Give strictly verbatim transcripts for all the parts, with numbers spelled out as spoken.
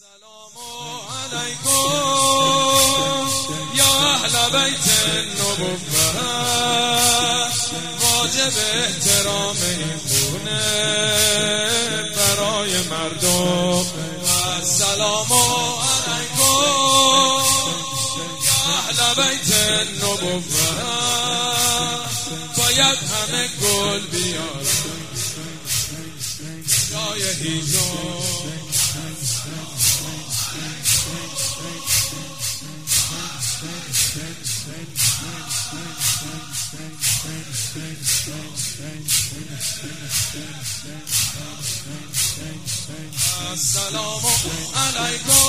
السلام علیکم یا اهل بیت النبوة، واجب احترام این خونه برای مردم. السلام علیکم یا اهل بیت النبوة، باید همه گل بیارن جای هیزم. السلام علیکم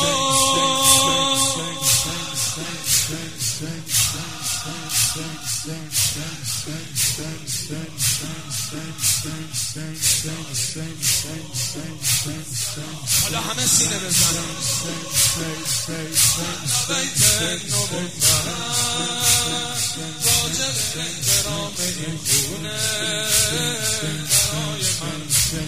حالا همه سینه بزنم. بیت النبوة، واجب احترام این خونه برای من.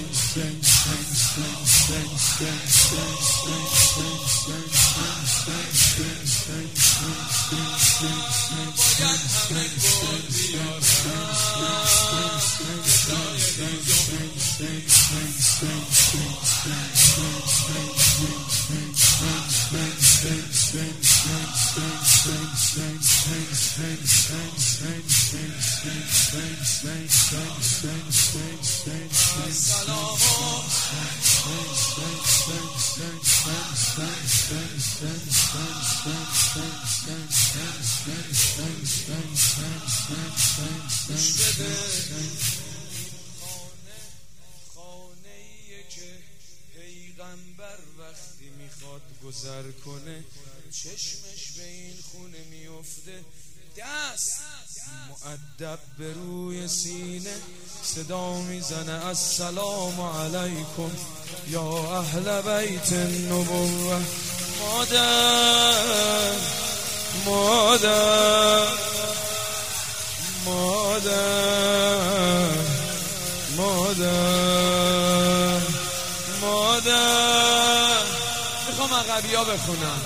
باید همه گل بیارن جای هیزم. خانه‌ایه که پیغمبر وقتی میخواد گذر کنه چشمش به این خونه میفته، دست مؤدب به روی سینه صدا میزنه السلام علیکم یا اهل بیت النبوة. مادر مادر مادر مادر مادر میخوام عقبی ها بخونم.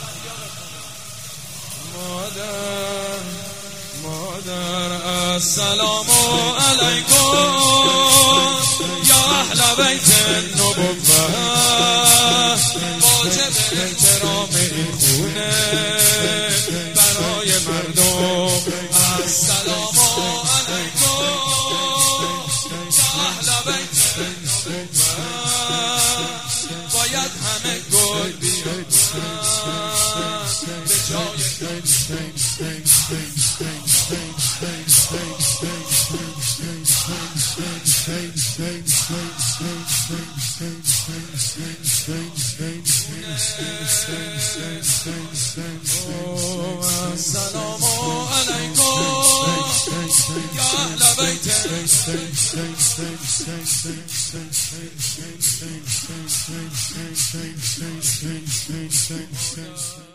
مادر مادر السلام علیکم یا اهل بیت النبوة، واجب احترام این خونه برای مردم. السلام علیکم یا اهل بیت النبوة، باید همه گل بیارن به جای السلام علیکم یا اهل بیت